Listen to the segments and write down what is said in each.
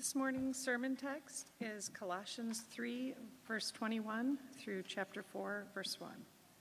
This morning's sermon text is Colossians 3, verse 21 through chapter 4, verse 1.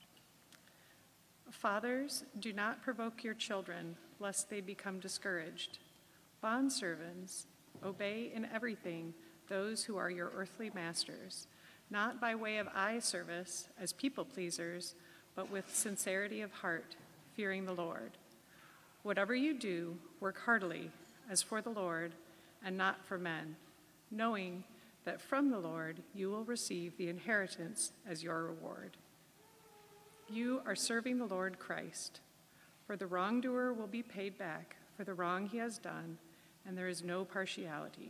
Fathers, do not provoke your children, lest they become discouraged. Bondservants, obey in everything those who are your earthly masters, not by way of eye service as people pleasers, but with sincerity of heart, fearing the Lord. Whatever you do, work heartily, as for the Lord, and not for men, knowing that from the Lord you will receive the inheritance as your reward. You are serving the Lord Christ, for the wrongdoer will be paid back for the wrong he has done, and there is no partiality.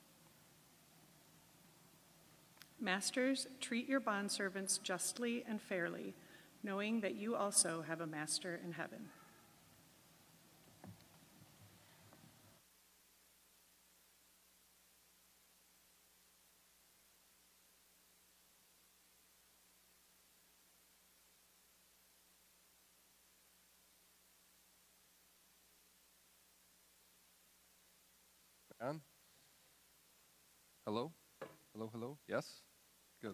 Masters, treat your bondservants justly and fairly, knowing that you also have a master in heaven. On? Hello? Hello, hello? Yes? Good.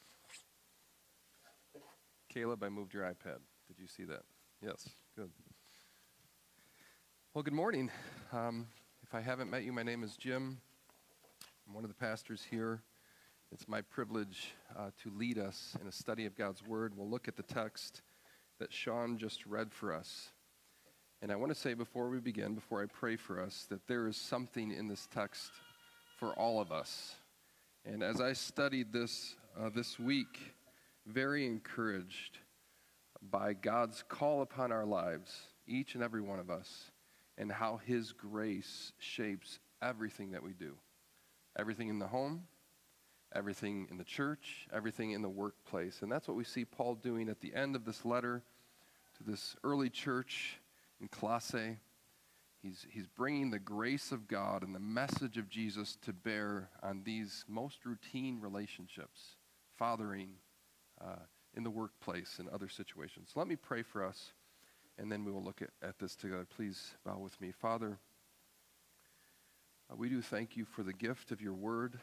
Caleb, I moved your iPad. Did you see that? Yes, good. Well, good morning. If I haven't met you, my name is Jim. I'm one of the pastors here. It's my privilege to lead us in a study of God's Word. We'll look at the text that Sean just read for us. And I want to say before we begin, before I pray for us, that there is something in this text for all of us. And as I studied this week, very encouraged by God's call upon our lives, each and every one of us, and how His grace shapes everything that we do. Everything in the home, everything in the church, everything in the workplace. And that's what we see Paul doing at the end of this letter to this early church in Colossae. He's bringing the grace of God and the message of Jesus to bear on these most routine relationships, fathering in the workplace and other situations. Let me pray for us, and then we will look at this together. Please bow with me. Father, we do thank you for the gift of your word,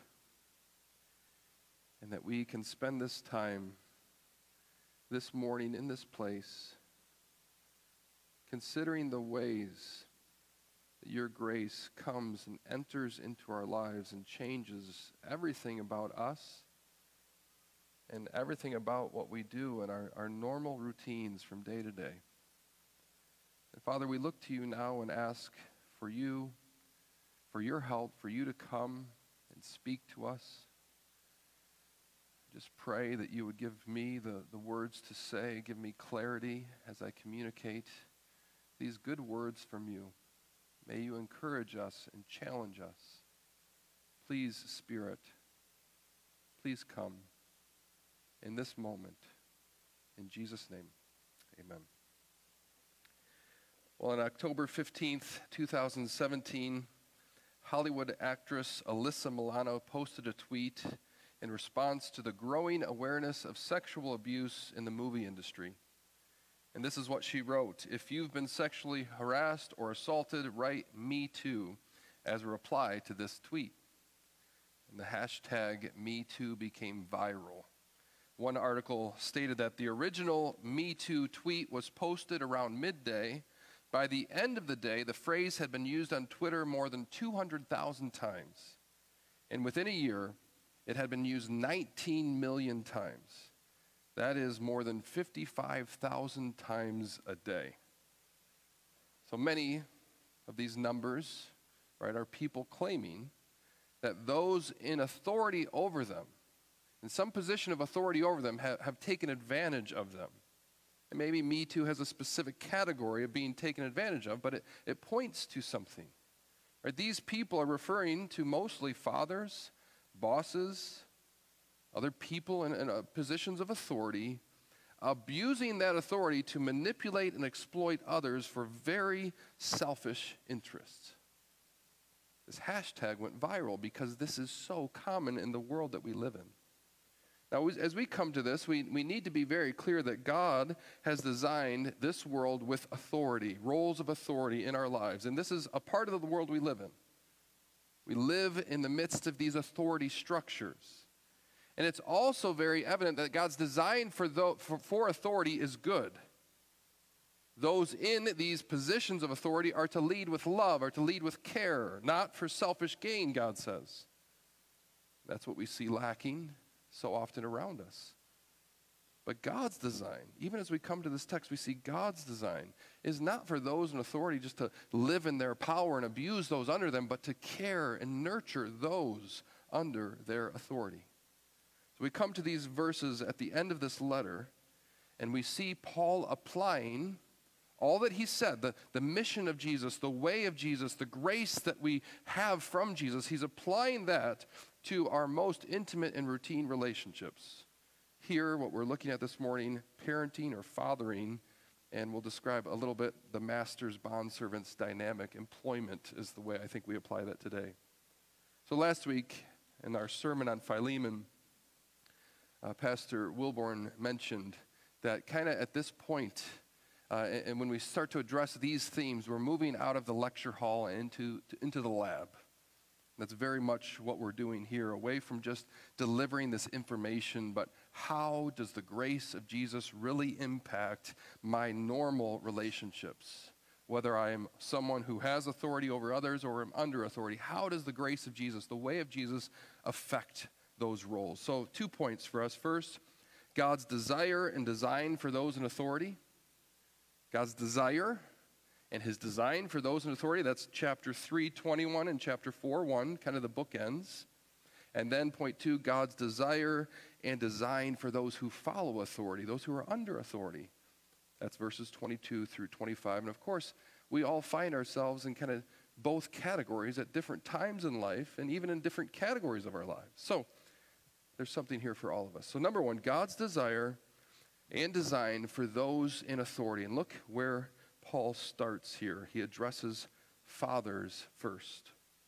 and that we can spend this time this morning in this place considering the ways that your grace comes and enters into our lives and changes everything about us and everything about what we do in our normal routines from day to day. And Father, we look to you now and ask for you, for your help, for you to come and speak to us. Just pray that you would give me the words to say, give me clarity as I communicate these good words from you. May you encourage us and challenge us. Please, Spirit, please come in this moment. In Jesus' name, amen. Well, on October 15th, 2017, Hollywood actress Alyssa Milano posted a tweet in response to the growing awareness of sexual abuse in the movie industry. And this is what she wrote: "If you've been sexually harassed or assaulted, write Me Too as a reply to this tweet." And the hashtag #MeToo became viral. One article stated that the original Me Too tweet was posted around midday. By the end of the day, the phrase had been used on Twitter more than 200,000 times. And within a year, it had been used 19 million times. That is more than 55,000 times a day. So many of these numbers, right, are people claiming that those in authority over them, in some position of authority over them, have taken advantage of them. And maybe Me Too has a specific category of being taken advantage of, but it points to something. Right? These people are referring to mostly fathers, bosses, other people in positions of authority, abusing that authority to manipulate and exploit others for very selfish interests. This hashtag went viral because this is so common in the world that we live in. Now, as we come to this, we need to be very clear that God has designed this world with authority, roles of authority in our lives. And this is a part of the world we live in. We live in the midst of these authority structures. And it's also very evident that God's design for authority is good. Those in these positions of authority are to lead with love, are to lead with care, not for selfish gain, God says. That's what we see lacking so often around us. But God's design, even as we come to this text, we see God's design is not for those in authority just to live in their power and abuse those under them, but to care and nurture those under their authority. So we come to these verses at the end of this letter, and we see Paul applying all that he said, the mission of Jesus, the way of Jesus, the grace that we have from Jesus. He's applying that to our most intimate and routine relationships. Here, what we're looking at this morning, parenting or fathering, and we'll describe a little bit the master's bondservant's dynamic. Employment is the way I think we apply that today. So last week, in our sermon on Philemon, Pastor Wilborn mentioned that kind of at this point, and when we start to address these themes, we're moving out of the lecture hall and into the lab. That's very much what we're doing here, away from just delivering this information, but how does the grace of Jesus really impact my normal relationships? Whether I am someone who has authority over others or am under authority, how does the grace of Jesus, the way of Jesus, affect those roles? So 2 points for us. First, God's desire and design for those in authority. God's desire and his design for those in authority. That's chapter 3:21 and chapter 4:1, kind of the bookends. And then point 2, God's desire and design for those who follow authority, those who are under authority. That's verses 22 through 25. And of course, we all find ourselves in kind of both categories at different times in life and even in different categories of our lives. So there's something here for all of us. So number 1, God's desire and design for those in authority. And look where Paul starts here. He addresses fathers first.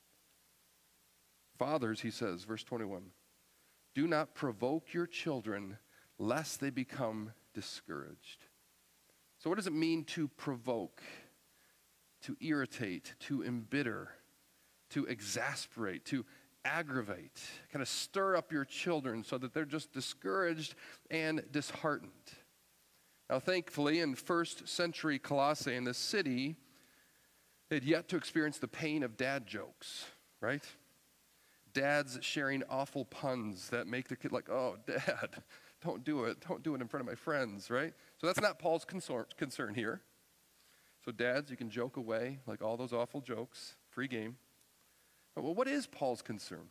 Fathers, he says, verse 21, do not provoke your children lest they become discouraged. So what does it mean to provoke, to irritate, to embitter, to exasperate, to aggravate, kind of stir up your children so that they're just discouraged and disheartened? Now, thankfully, in first century Colossae, in this city, they had yet to experience the pain of dad jokes, right? Dads sharing awful puns that make the kid like, oh, Dad, don't do it. Don't do it in front of my friends, right? So that's not Paul's concern here. So dads, you can joke away like all those awful jokes, free game. Well, what is Paul's concern?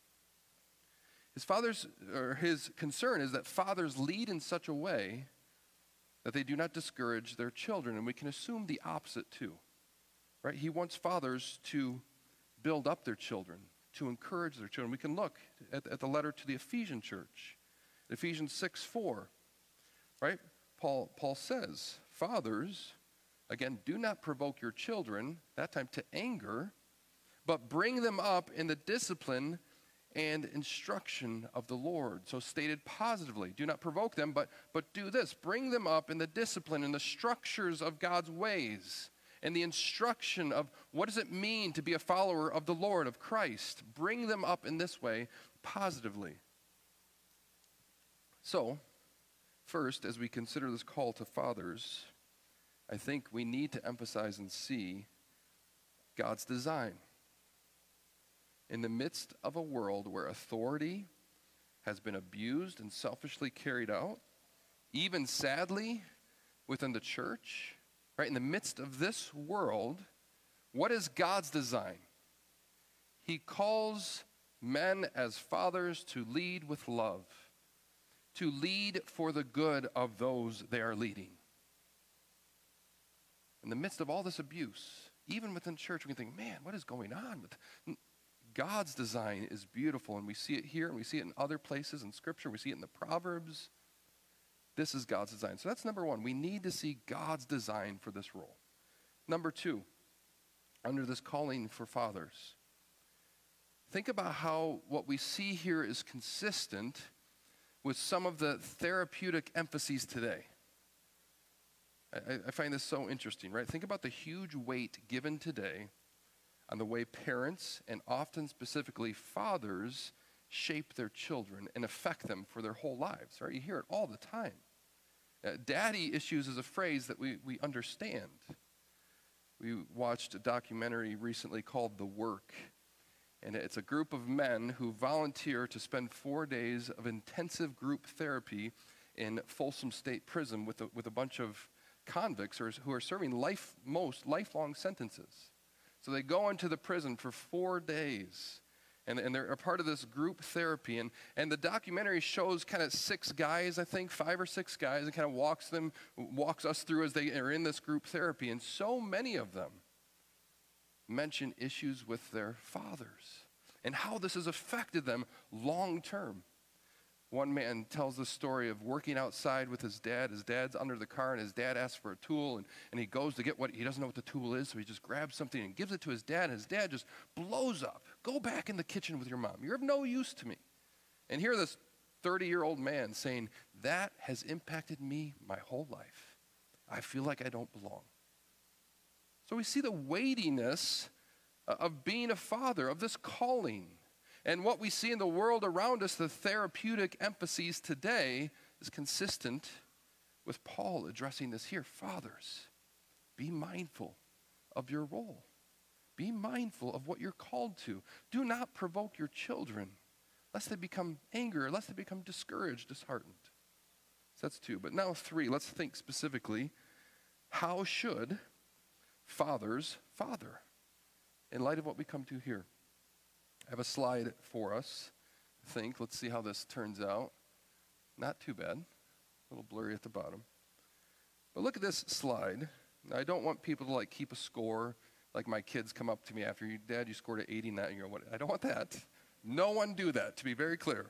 His concern is that fathers lead in such a way that they do not discourage their children, and we can assume the opposite too, right? He wants fathers to build up their children, to encourage their children. We can look at the letter to the Ephesian church, Ephesians 6:4, right? Paul says, fathers, again, do not provoke your children, that time to anger, but bring them up in the discipline and instruction of the Lord. So stated positively, do not provoke them, but do this. Bring them up in the discipline and the structures of God's ways and the instruction of what does it mean to be a follower of the Lord, of Christ. Bring them up in this way positively. So, first, as we consider this call to fathers, I think we need to emphasize and see God's design. In the midst of a world where authority has been abused and selfishly carried out, even sadly within the church, right? In the midst of this world, what is God's design? He calls men as fathers to lead with love, to lead for the good of those they are leading. In the midst of all this abuse, even within church, we can think, man, what is going on with God's design is beautiful, and we see it here, and we see it in other places in Scripture. We see it in the Proverbs. This is God's design. So that's number one. We need to see God's design for this role. Number two, under this calling for fathers, think about how what we see here is consistent with some of the therapeutic emphases today. I find this so interesting, right? Think about the huge weight given today on the way parents, and often specifically fathers, shape their children and affect them for their whole lives, right? You hear it all the time. Daddy issues is a phrase that we understand. We watched a documentary recently called The Work, and it's a group of men who volunteer to spend 4 days of intensive group therapy in Folsom State Prison with a bunch of convicts who are serving lifelong sentences. So they go into the prison for 4 days, and they're a part of this group therapy. And the documentary shows kind of 6 guys, I think, 5 or 6 guys, and kind of walks us through as they are in this group therapy. And so many of them mention issues with their fathers and how this has affected them long term. One man tells the story of working outside with his dad. His dad's under the car, and his dad asks for a tool, and he goes to get he doesn't know what the tool is, so he just grabs something and gives it to his dad, and his dad just blows up. Go back in the kitchen with your mom. You're of no use to me. And here this 30-year-old man saying, that has impacted me my whole life. I feel like I don't belong. So we see the weightiness of being a father, of this calling. And what we see in the world around us, the therapeutic emphases today, is consistent with Paul addressing this here. Fathers, be mindful of your role. Be mindful of what you're called to. Do not provoke your children, lest they become angry, lest they become discouraged, disheartened. So that's 2. But now 3, let's think specifically. How should fathers father in light of what we come to here? I have a slide for us. Let's see how this turns out. Not too bad. A little blurry at the bottom. But look at this slide. Now, I don't want people to keep a score, like my kids come up to me after, Dad, you scored at 89. And what? I don't want that. No one do that, to be very clear.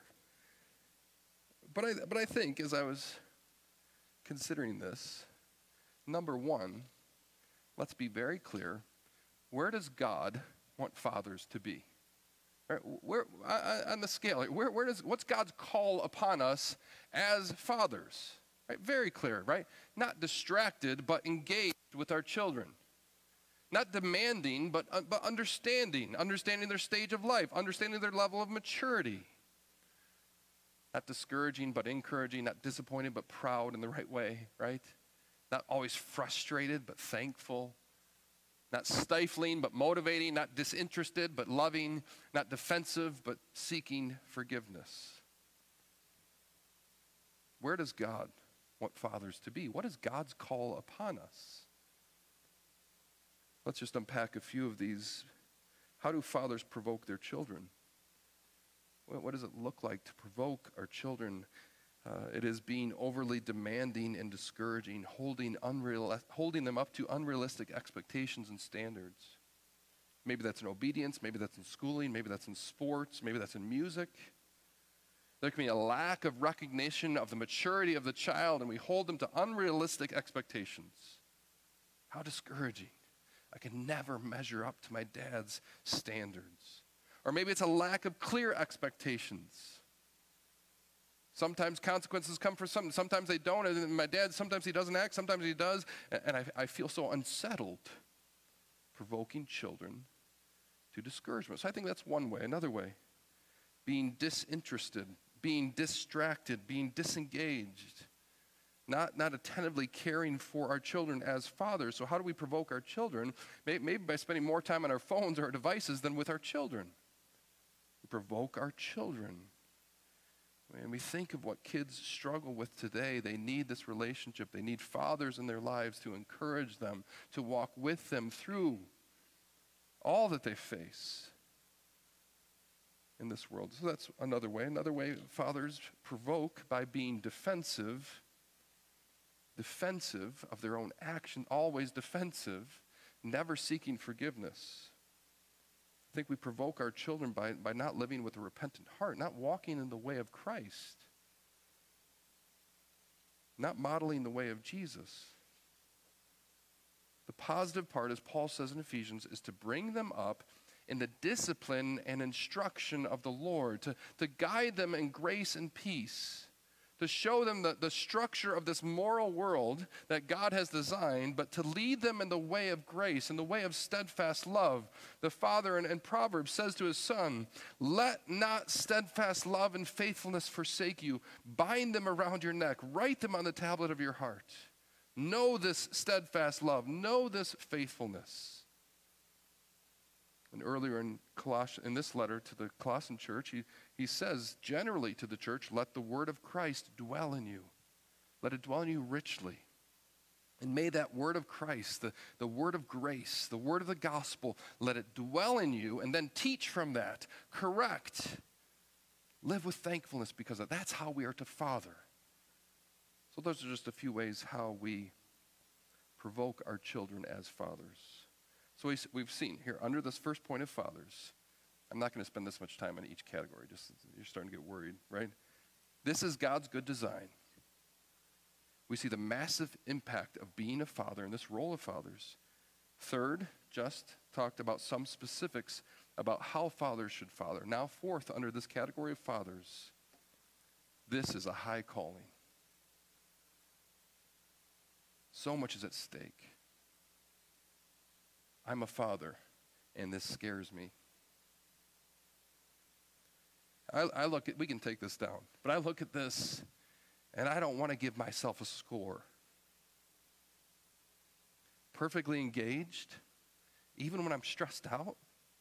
But I think as I was considering this, number 1, let's be very clear. Where does God want fathers to be? Right, where on the scale? What's God's call upon us as fathers? Right, very clear, right? Not distracted, but engaged with our children. Not demanding, but understanding their stage of life, understanding their level of maturity. Not discouraging, but encouraging. Not disappointed, but proud in the right way, right? Not always frustrated, but thankful. Not stifling, but motivating. Not disinterested, but loving. Not defensive, but seeking forgiveness. Where does God want fathers to be? What is God's call upon us? Let's just unpack a few of these. How do fathers provoke their children? What does it look like to provoke our children? It is being overly demanding and discouraging, holding them up to unrealistic expectations and standards. Maybe that's in obedience, maybe that's in schooling, maybe that's in sports, maybe that's in music. There can be a lack of recognition of the maturity of the child, and we hold them to unrealistic expectations. How discouraging. I can never measure up to my dad's standards. Or maybe it's a lack of clear expectations. Sometimes consequences come for something, sometimes they don't. And my dad, sometimes he doesn't act, sometimes he does. And I feel so unsettled, provoking children to discouragement. So I think that's one way. Another way, being disinterested, being distracted, being disengaged, not attentively caring for our children as fathers. So how do we provoke our children? Maybe by spending more time on our phones or our devices than with our children. We provoke our children. And we think of what kids struggle with today. They need this relationship. They need fathers in their lives to encourage them, to walk with them through all that they face in this world. So that's another way. Another way fathers provoke by being defensive of their own action, always defensive, never seeking forgiveness. I think we provoke our children by not living with a repentant heart, not walking in the way of Christ, not modeling the way of Jesus. The positive part, as Paul says in Ephesians, is to bring them up in the discipline and instruction of the Lord, to guide them in grace and peace, to show them the structure of this moral world that God has designed, but to lead them in the way of grace, in the way of steadfast love. The father in Proverbs says to his son, let not steadfast love and faithfulness forsake you. Bind them around your neck. Write them on the tablet of your heart. Know this steadfast love. Know this faithfulness. And earlier in this letter to the Colossian church, he says generally to the church, let the word of Christ dwell in you. Let it dwell in you richly. And may that word of Christ, the word of grace, the word of the gospel, let it dwell in you, and then teach from that, correct, live with thankfulness, because that's how we are to father. So those are just a few ways how we provoke our children as fathers. So we've seen here, under this first point of fathers, I'm not going to spend this much time on each category, just you're starting to get worried, right? This is God's good design. We see the massive impact of being a father and this role of fathers. Third, just talked about some specifics about how fathers should father. Now fourth, under this category of fathers, this is a high calling. So much is at stake. I'm a father, and this scares me. I look at, we can take this down, but I look at this, and I don't want to give myself a score. Perfectly engaged, even when I'm stressed out.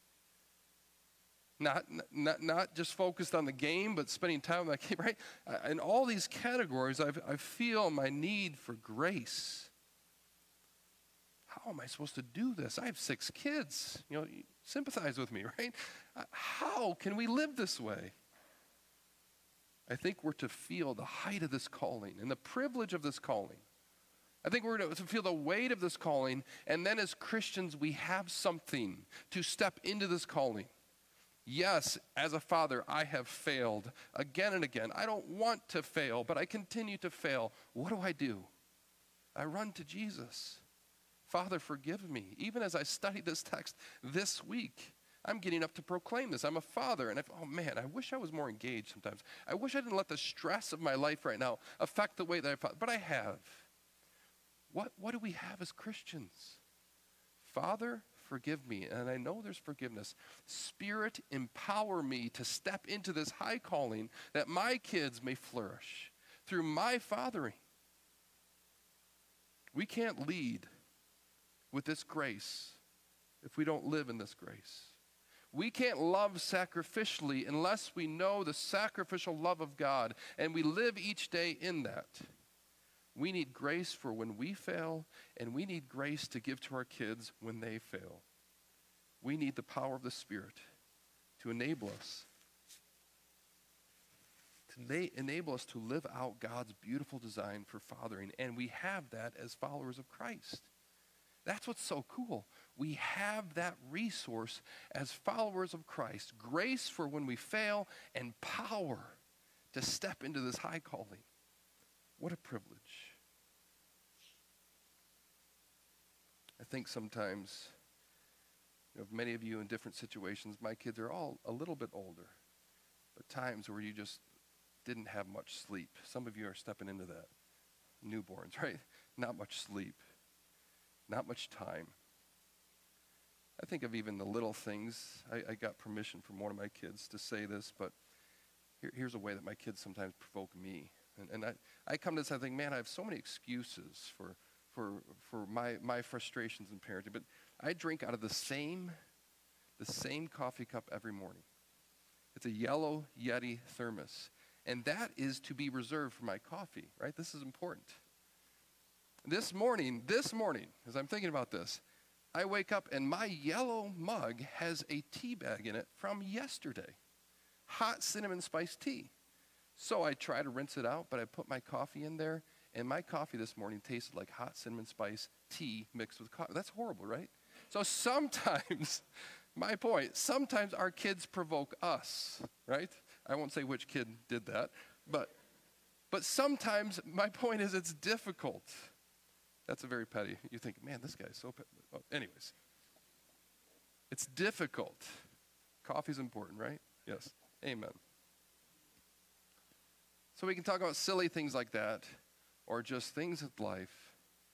Not just focused on the game, but spending time with my kid, right? In all these categories, I feel my need for grace. How am I supposed to do this? I have 6 kids. Sympathize with me, right? How can we live this way? I think we're to feel the height of this calling and the privilege of this calling. I think we're to feel the weight of this calling, and then as Christians, we have something to step into this calling. Yes, as a father, I have failed again and again. I don't want to fail, but I continue to fail. What do? I run to Jesus. Father, forgive me. Even as I studied this text this week, I'm getting up to proclaim this. I'm a father, and oh man, I wish I was more engaged sometimes. I wish I didn't let the stress of my life right now affect the way that I father, but I have. What do we have as Christians? Father, forgive me, and I know there's forgiveness. Spirit, empower me to step into this high calling that my kids may flourish through my fathering. We can't lead with this grace if we don't live in this grace. We can't love sacrificially unless we know the sacrificial love of God and we live each day in that. We need grace for when we fail, and we need grace to give to our kids when they fail. We need the power of the Spirit to enable us. To enable us to live out God's beautiful design for fathering, and we have that as followers of Christ. That's what's so cool. We have that resource as followers of Christ. Grace for when we fail and power to step into this high calling. What a privilege. I think sometimes, many of you in different situations, my kids are all a little bit older, but times where you just didn't have much sleep. Some of you are stepping into that. Newborns, right? Not much sleep. Not much time. I think of even the little things. I got permission from one of my kids to say this, but here's a way that my kids sometimes provoke me. And I come to this, I think, man, I have so many excuses for my frustrations in parenting, but I drink out of the same coffee cup every morning. It's a yellow Yeti thermos, and that is to be reserved for my coffee, right? This is important. This morning, as I'm thinking about this, I wake up and my yellow mug has a tea bag in it from yesterday. Hot cinnamon spice tea. So I try to rinse it out, but I put my coffee in there, and my coffee this morning tasted like hot cinnamon spice tea mixed with coffee. That's horrible, right? So sometimes, my point, sometimes our kids provoke us, right? I won't say which kid did that, but sometimes my point is it's difficult. That's a very petty. You think, man, this guy's so petty. Oh, anyways, it's difficult. Coffee's important, right? Yes. Amen. So we can talk about silly things like that, or just things of life.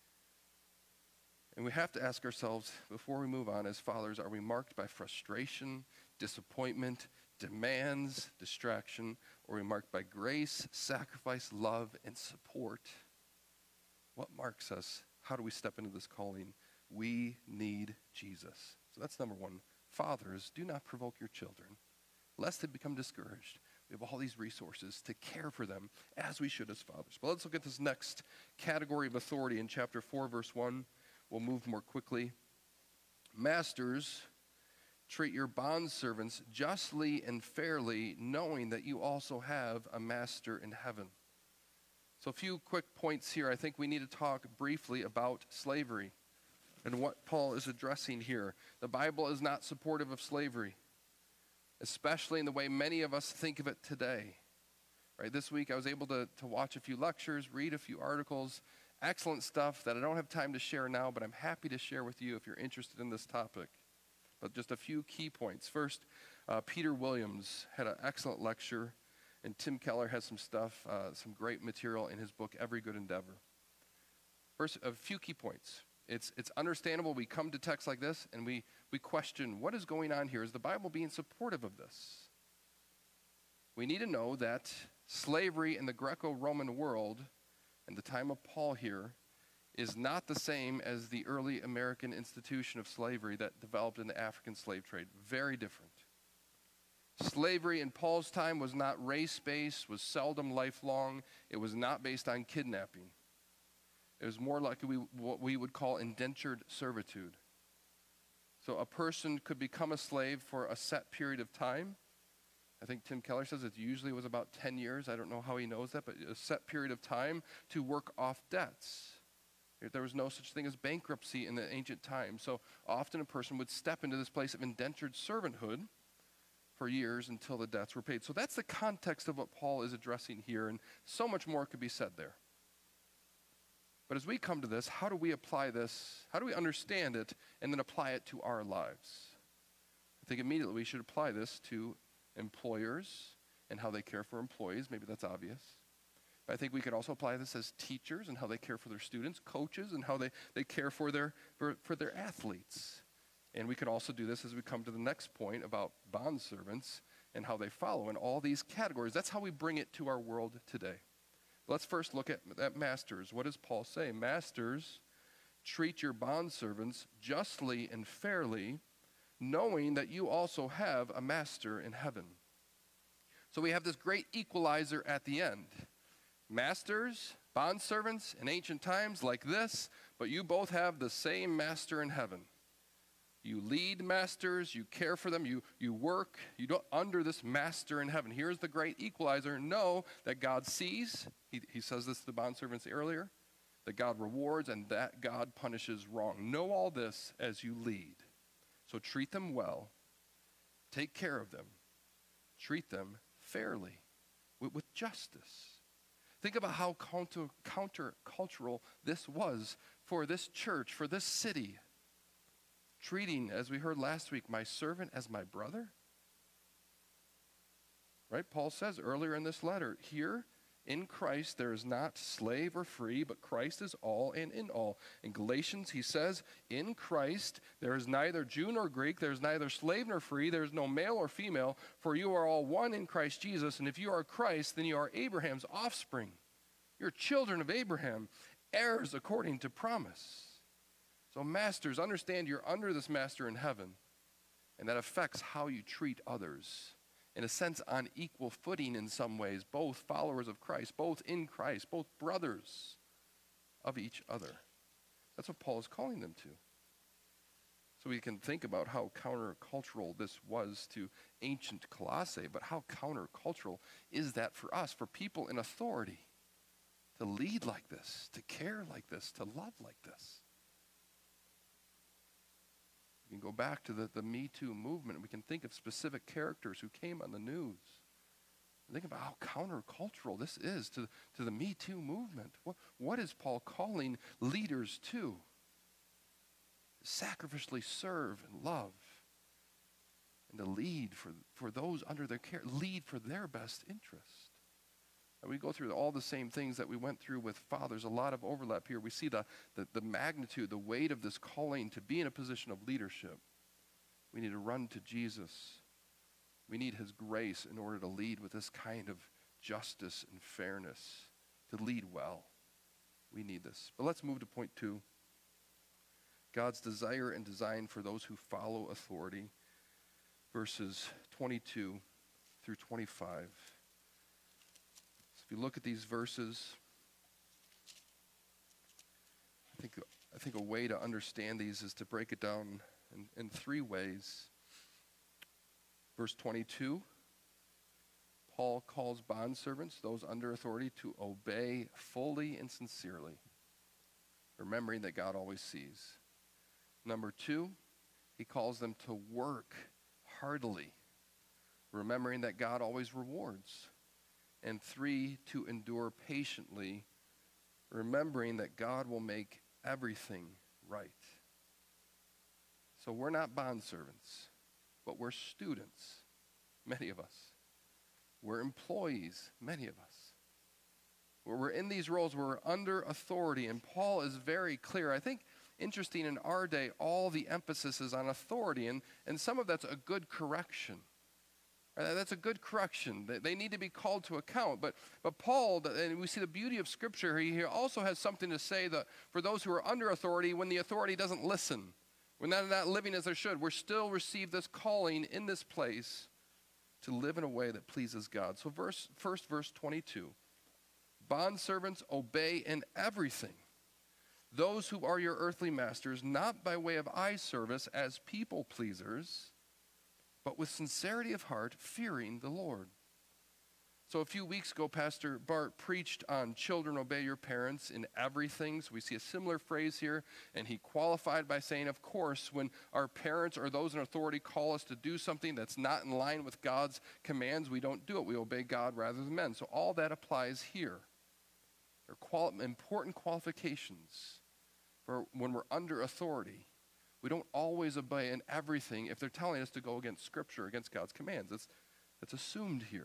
And we have to ask ourselves, before we move on as fathers, are we marked by frustration, disappointment, demands, distraction, or are we marked by grace, sacrifice, love, and support? What marks us? How do we step into this calling? We need Jesus. So that's number one. Fathers, do not provoke your children, lest they become discouraged. We have all these resources to care for them as we should as fathers. But let's look at this next category of authority in chapter 4, verse 1. We'll move more quickly. Masters, treat your bondservants justly and fairly, knowing that you also have a master in heaven. So a few quick points here. I think we need to talk briefly about slavery and what Paul is addressing here. The Bible is not supportive of slavery, especially in the way many of us think of it today. Right? This week I was able to watch a few lectures, read a few articles, excellent stuff that I don't have time to share now, but I'm happy to share with you if you're interested in this topic. But just a few key points. First, Peter Williams had an excellent lecture, and Tim Keller has some stuff, some great material in his book, Every Good Endeavor. First, a few key points. It's understandable we come to texts like this and we question, what is going on here? Is the Bible being supportive of this? We need to know that slavery in the Greco-Roman world, in the time of Paul here, is not the same as the early American institution of slavery that developed in the African slave trade. Very different. Slavery in Paul's time was not race-based, was seldom lifelong. It was not based on kidnapping. It was more like what we would call indentured servitude. So a person could become a slave for a set period of time. I think Tim Keller says it usually was about 10 years. I don't know how he knows that, but a set period of time to work off debts. There was no such thing as bankruptcy in the ancient times. So often a person would step into this place of indentured servanthood for years until the debts were paid. So that's the context of what Paul is addressing here, and so much more could be said there. But as we come to this, how do we apply this? How do we understand it and then apply it to our lives? I think immediately we should apply this to employers and how they care for employees. Maybe that's obvious. But I think we could also apply this as teachers and how they care for their students, coaches and how they care for their athletes. And we could also do this as we come to the next point about bondservants and how they follow in all these categories. That's how we bring it to our world today. Let's first look at masters. What does Paul say? Masters, treat your bondservants justly and fairly, knowing that you also have a master in heaven. So we have this great equalizer at the end. Masters, bondservants in ancient times like this, but you both have the same master in heaven. You lead masters, you care for them, you work, you don't under this master in heaven. Here's the great equalizer. Know that God sees, he says this to the bondservants earlier, that God rewards and that God punishes wrong. Know all this as you lead. So treat them well, take care of them, treat them fairly, with justice. Think about how countercultural this was for this church, for this city. Treating, as we heard last week, my servant as my brother. Right? Paul says earlier in this letter, here in Christ there is not slave or free, but Christ is all and in all. In Galatians he says, in Christ there is neither Jew nor Greek, there is neither slave nor free, there is no male or female, for you are all one in Christ Jesus. And if you are Christ, then you are Abraham's offspring. You're children of Abraham, heirs according to promise. So masters, understand you're under this master in heaven, and that affects how you treat others. In a sense, on equal footing in some ways, both followers of Christ, both in Christ, both brothers of each other. That's what Paul is calling them to. So we can think about how countercultural this was to ancient Colossae, but how countercultural is that for us, for people in authority, to lead like this, to care like this, to love like this. We can go back to the Me Too movement. We can think of specific characters who came on the news. Think about how countercultural this is to the Me Too movement. What is Paul calling leaders to? Sacrificially serve and love, and to lead for those under their care, lead for their best interest. And we go through all the same things that we went through with fathers, a lot of overlap here. We see the magnitude, the weight of this calling to be in a position of leadership. We need to run to Jesus. We need his grace in order to lead with this kind of justice and fairness, to lead well. We need this. But let's move to point 2. God's desire and design for those who follow authority, verses 22 through 25. So if you look at these verses, I think a way to understand these is to break it down in 3 ways. Verse 22, Paul calls bondservants, those under authority, to obey fully and sincerely, remembering that God always sees. Number 2, he calls them to work heartily, remembering that God always rewards. And 3, to endure patiently, remembering that God will make everything right. So we're not bondservants, but we're students, many of us. We're employees, many of us. We're in these roles, we're under authority, and Paul is very clear. I think interesting in our day, all the emphasis is on authority, and some of that's a good correction. That's a good correction. They need to be called to account. But Paul, and we see the beauty of Scripture, he also has something to say that for those who are under authority, when the authority doesn't listen, when they're not living as they should, we're still receive this calling in this place to live in a way that pleases God. So verse 22, bondservants, obey in everything those who are your earthly masters, not by way of eye service as people pleasers, but with sincerity of heart, fearing the Lord. So a few weeks ago, Pastor Bart preached on children, obey your parents in everything. So we see a similar phrase here, and he qualified by saying, of course, when our parents or those in authority call us to do something that's not in line with God's commands, we don't do it. We obey God rather than men. So all that applies here. There are important qualifications for when we're under authority. We don't always obey in everything if they're telling us to go against Scripture, against God's commands. That's assumed here.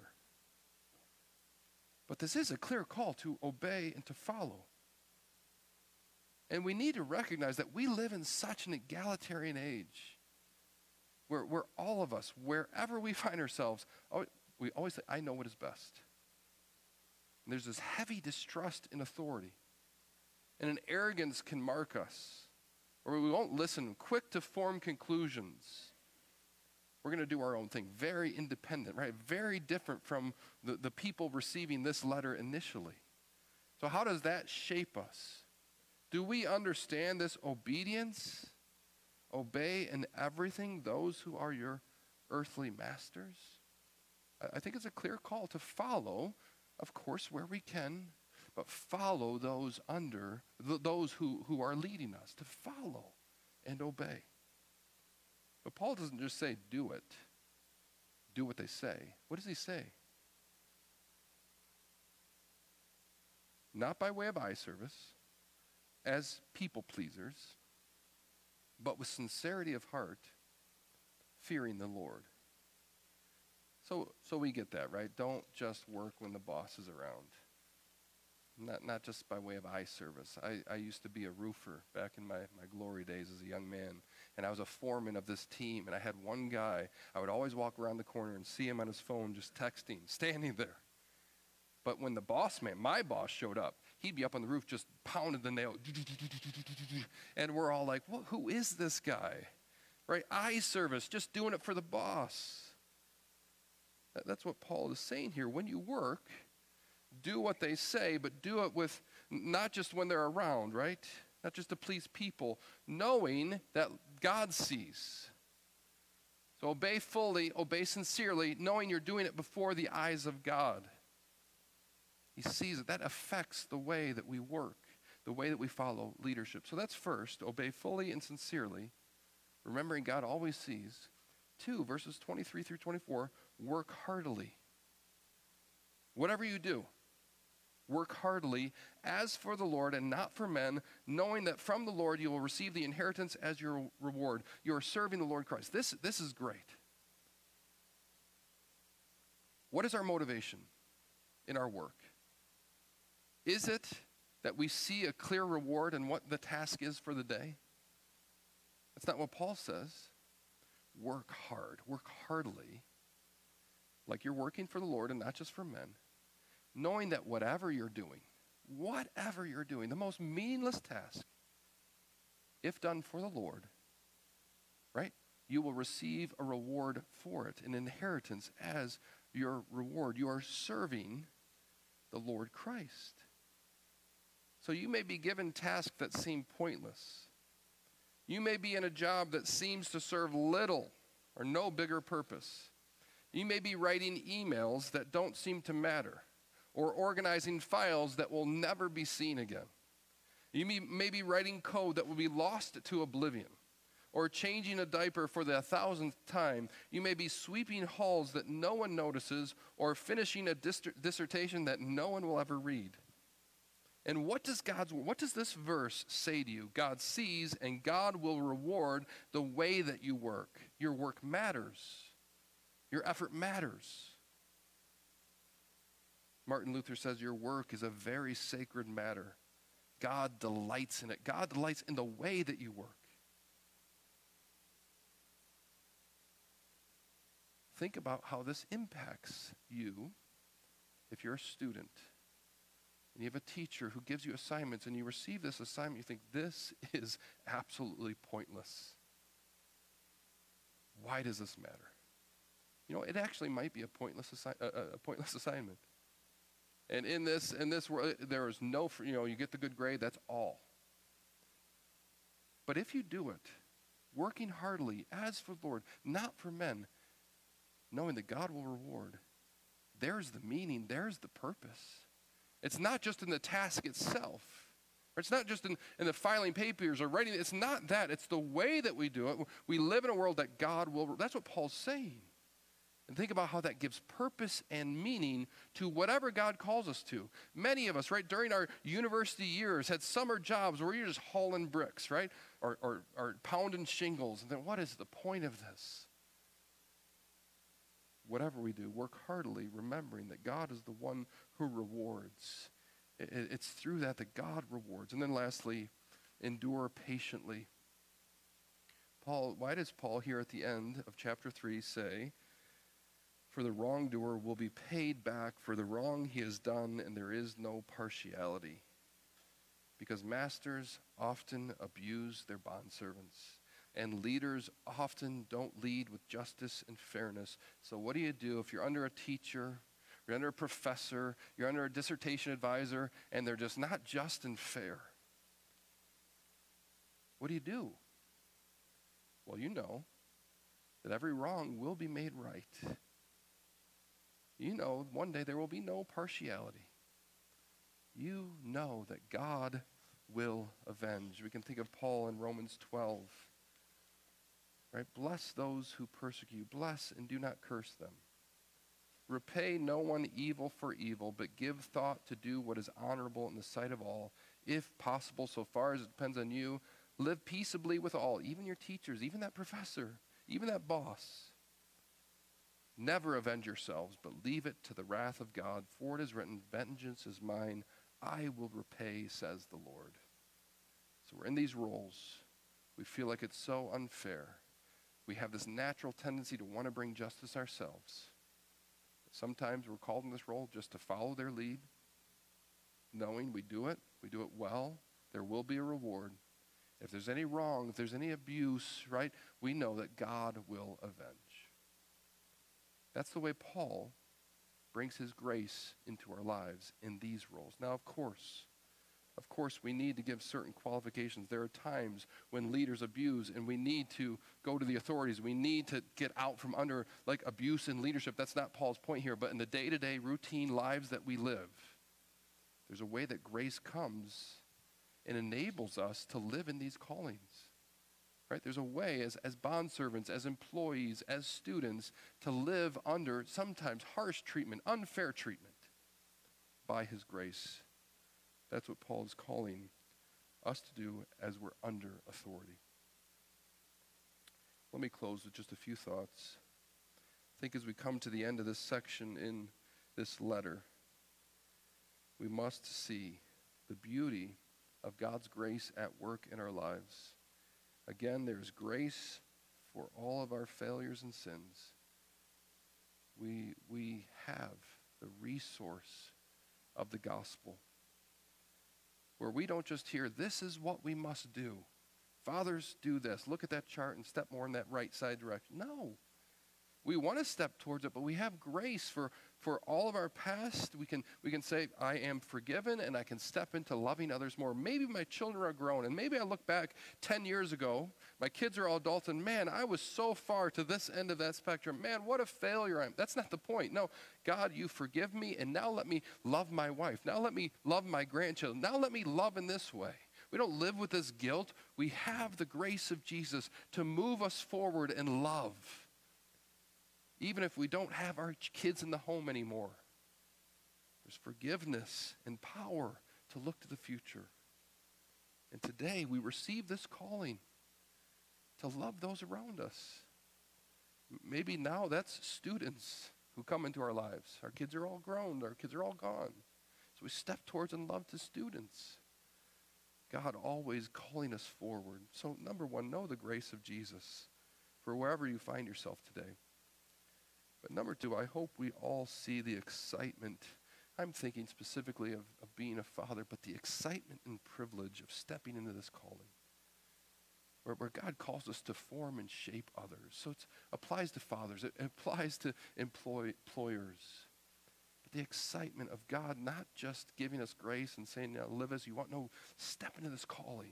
But this is a clear call to obey and to follow. And we need to recognize that we live in such an egalitarian age where all of us, wherever we find ourselves, we always say, I know what is best. And there's this heavy distrust in authority. And an arrogance can mark us, or we won't listen, quick to form conclusions. We're going to do our own thing, very independent, right? Very different from the people receiving this letter initially. So how does that shape us? Do we understand this obedience? Obey in everything those who are your earthly masters? I think it's a clear call to follow, of course, where we can, but follow those under, those who are leading us, to follow and obey. But Paul doesn't just say, do it. Do what they say. What does he say? Not by way of eye service, as people pleasers, but with sincerity of heart, fearing the Lord. So we get that, right? Don't just work when the boss is around. Not just by way of eye service. I used to be a roofer back in my glory days as a young man, and I was a foreman of this team, and I had one guy, I would always walk around the corner and see him on his phone just texting, standing there. But when the boss man, my boss, showed up, he'd be up on the roof just pounding the nail, and we're all like, well, who is this guy? Right? Eye service, just doing it for the boss. That's what Paul is saying here. When you work, do what they say, but do it with not just when they're around, right? Not just to please people, knowing that God sees. So obey fully, obey sincerely, knowing you're doing it before the eyes of God. He sees it. That affects the way that we work, the way that we follow leadership. So that's first, obey fully and sincerely, remembering God always sees. 2, verses 23 through 24, work heartily. Whatever you do, work heartily as for the Lord and not for men, knowing that from the Lord you will receive the inheritance as your reward. You are serving the Lord Christ. This is great. What is our motivation in our work? Is it that we see a clear reward in what the task is for the day? That's not what Paul says. Work hard, work heartily, like you're working for the Lord and not just for men, knowing that whatever you're doing, the most meaningless task, if done for the Lord, right, you will receive a reward for it, an inheritance as your reward. You are serving the Lord Christ. So you may be given tasks that seem pointless. You may be in a job that seems to serve little or no bigger purpose. You may be writing emails that don't seem to matter, or organizing files that will never be seen again. You may be writing code that will be lost to oblivion, or changing a diaper for the 1,000th time. You may be sweeping halls that no one notices, or finishing a dissertation that no one will ever read. And what does this verse say to you? God sees and God will reward the way that you work. Your work matters. Your effort matters. Martin Luther says your work is a very sacred matter. God delights in it. God delights in the way that you work. Think about how this impacts you if you're a student and you have a teacher who gives you assignments and you receive this assignment, you think, this is absolutely pointless. Why does this matter? You know, it actually might be a pointless assignment. And in this world, there is no, you get the good grade, that's all. But if you do it, working heartily as for the Lord, not for men, knowing that God will reward, there's the meaning, there's the purpose. It's not just in the task itself. Or it's not just in the filing papers or writing. It's not that. It's the way that we do it. We live in a world that God will, that's what Paul's saying. And think about how that gives purpose and meaning to whatever God calls us to. Many of us, right, during our university years had summer jobs where you're just hauling bricks, right, or pounding shingles. And then what is the point of this? Whatever we do, work heartily, remembering that God is the one who rewards. It's through that God rewards. And then lastly, endure patiently. Why does Paul here at the end of chapter 3 say, for the wrongdoer will be paid back for the wrong he has done, and there is no partiality? Because masters often abuse their bondservants, and leaders often don't lead with justice and fairness. So what do you do if you're under a teacher, you're under a professor, you're under a dissertation advisor, and they're just not just and fair? What do you do? Well, you know that every wrong will be made right. You know one day there will be no partiality. You know that God will avenge. We can think of Paul in Romans 12. Right? Bless those who persecute you. Bless and do not curse them. Repay no one evil for evil, but give thought to do what is honorable in the sight of all. If possible, so far as it depends on you, live peaceably with all, even your teachers, even that professor, even that boss. Never avenge yourselves, but leave it to the wrath of God, for it is written, vengeance is mine, I will repay, says the Lord. So we're in these roles. We feel like it's so unfair. We have this natural tendency to want to bring justice ourselves. Sometimes we're called in this role just to follow their lead, knowing we do it well, there will be a reward. If there's any wrong, if there's any abuse, right, we know that God will avenge. That's the way Paul brings his grace into our lives in these roles. Now, of course, we need to give certain qualifications. There are times when leaders abuse and we need to go to the authorities. We need to get out from under like abuse in leadership. That's not Paul's point here, but in the day-to-day routine lives that we live, there's a way that grace comes and enables us to live in these callings. Right? There's a way as bondservants, as employees, as students to live under sometimes harsh treatment, unfair treatment by his grace. That's what Paul is calling us to do as we're under authority. Let me close with just a few thoughts. I think as we come to the end of this section in this letter, we must see the beauty of God's grace at work in our lives. Again, there's grace for all of our failures and sins. We have the resource of the gospel, where we don't just hear, this is what we must do. Fathers, do this. Look at that chart and step more in that right side direction. No. We want to step towards it, but we have grace for all of our past. We can say, I am forgiven, and I can step into loving others more. Maybe my children are grown, and maybe I look back 10 years ago, my kids are all adults, and man, I was so far to this end of that spectrum. Man, what a failure I am. That's not the point. No, God, you forgive me, and now let me love my wife. Now let me love my grandchildren. Now let me love in this way. We don't live with this guilt. We have the grace of Jesus to move us forward in love. Even if we don't have our kids in the home anymore, there's forgiveness and power to look to the future. And today we receive this calling to love those around us. Maybe now that's students who come into our lives. Our kids are all grown. Our kids are all gone. So we step towards and love to students. God always calling us forward. So number one, know the grace of Jesus for wherever you find yourself today. But number two, I hope we all see the excitement. I'm thinking specifically of being a father, but the excitement and privilege of stepping into this calling, where God calls us to form and shape others. So it applies to fathers. It applies to employers. But the excitement of God not just giving us grace and saying, now live as you want. No, step into this calling.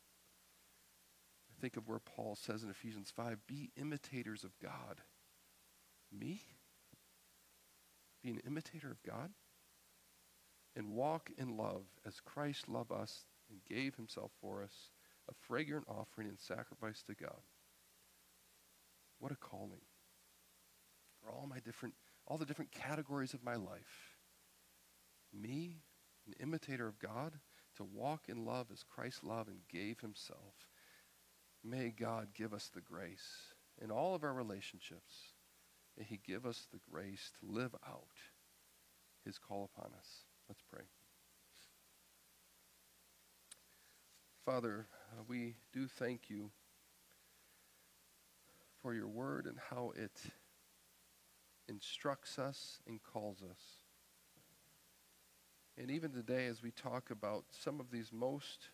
I think of where Paul says in Ephesians 5, be imitators of God. Me? Be an imitator of God? And walk in love as Christ loved us and gave himself for us, a fragrant offering and sacrifice to God. What a calling. For all the different categories of my life. Me, an imitator of God, to walk in love as Christ loved and gave himself. May God give us the grace in all of our relationships. May he give us the grace to live out his call upon us. Let's pray. Father, we do thank you for your word and how it instructs us and calls us. And even today, as we talk about some of these most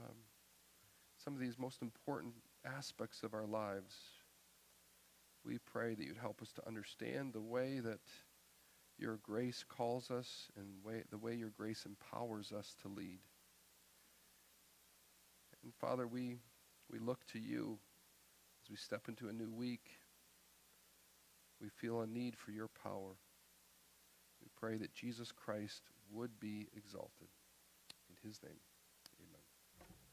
important aspects of our lives, we pray that you'd help us to understand the way that your grace calls us and the way your grace empowers us to lead. And Father, we look to you as we step into a new week. We feel a need for your power. We pray that Jesus Christ would be exalted. In his name, amen.